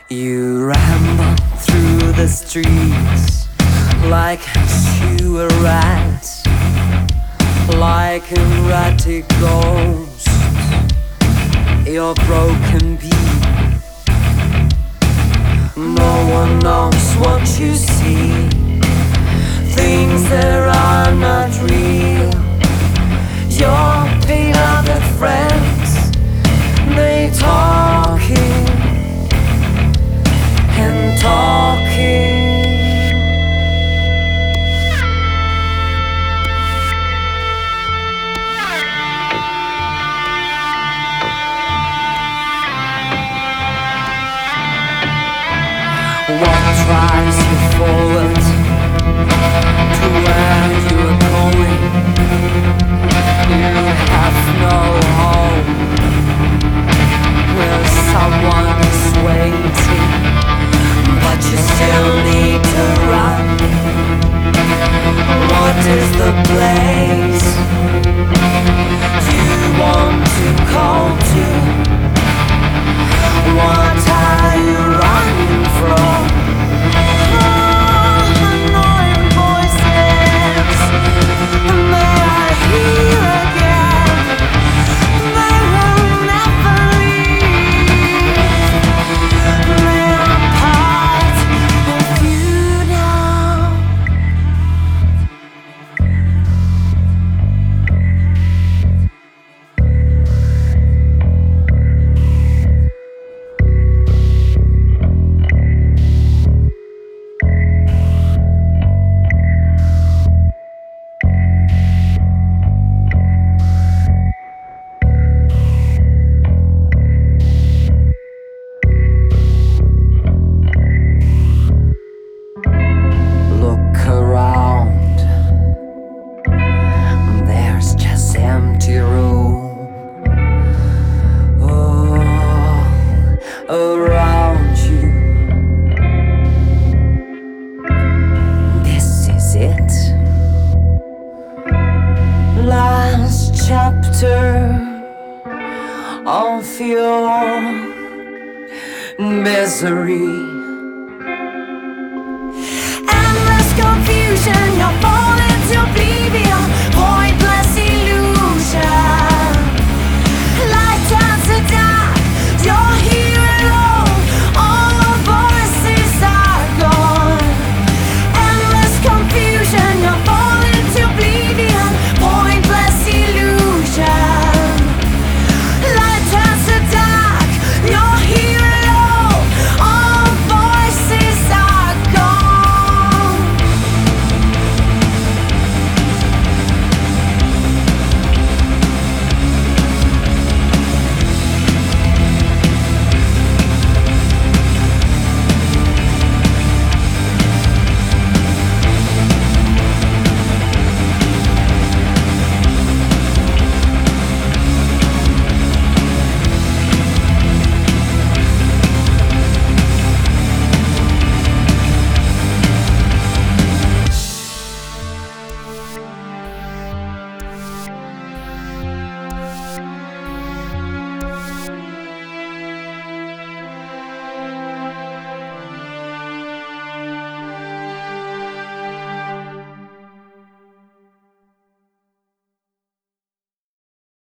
You ramble through the streets like you were a rat, like a erratic ghost. You're broken beat. No one knows what you see, things that are not real. Your beloved friends, they talking and talking. What drives you forward to where you are going? You have no home where someone is waiting, but you still need to run. What is the place you want to go to? What are you running from? Annoying voices, may I hear again? They will never leave. They are part of you now. Look around, there's just empty room. Oh, around you. This is it. Last chapter of your misery. Endless confusion, your